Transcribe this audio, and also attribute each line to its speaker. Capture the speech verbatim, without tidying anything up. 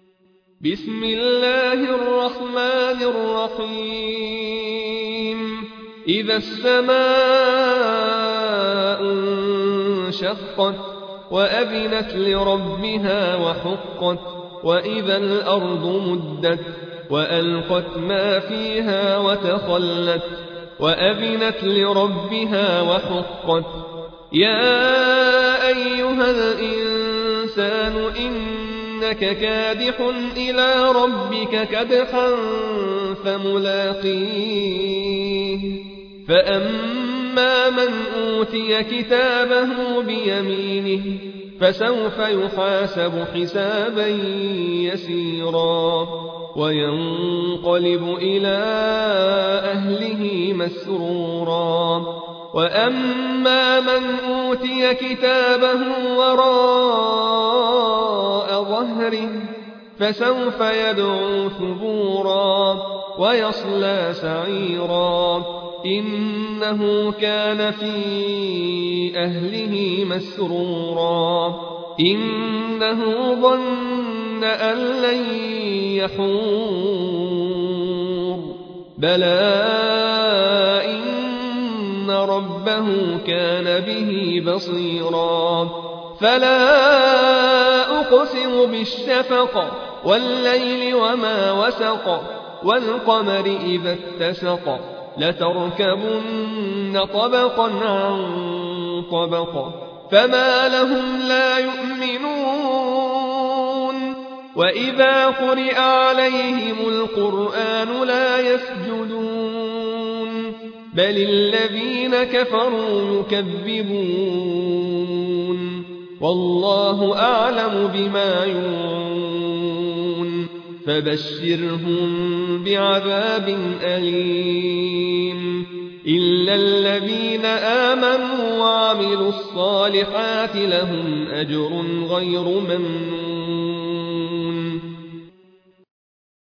Speaker 1: بسم الله الرحمن الرحيم إذا السماء انشقت وأذنت لربها وحقت وإذا الأرض مدت وألقت ما فيها وتخلت وأذنت لربها وحقت يا أيها الإنسان إنك كادح إلى ربك كدحا فملاقيه فأما من أوتي كتابه بيمينه فسوف يحاسب حسابا يسيرا وينقلب إلى أهله مسرورا وأما من أوتي كتابه وراء ظهره فسوف يدعو ثبورا ويصلى سعيرا إنه كان في أهله مسرورا إنه ظن أن لن يحور بلى إن ربه كان به بصيرا فلا أقسم بالشفق والليل وما وسق والقمر إذا اتسق لتركبن طبقا عن طبق فما لهم لا يؤمنون وإذا قرئ عليهم القرآن لا يسجدون بل الذين كفروا يكذبون والله أعلم بما يوعون فبشرهم بعذاب أليم إلا الذين آمنوا وعملوا الصالحات لهم أجر غير ممنون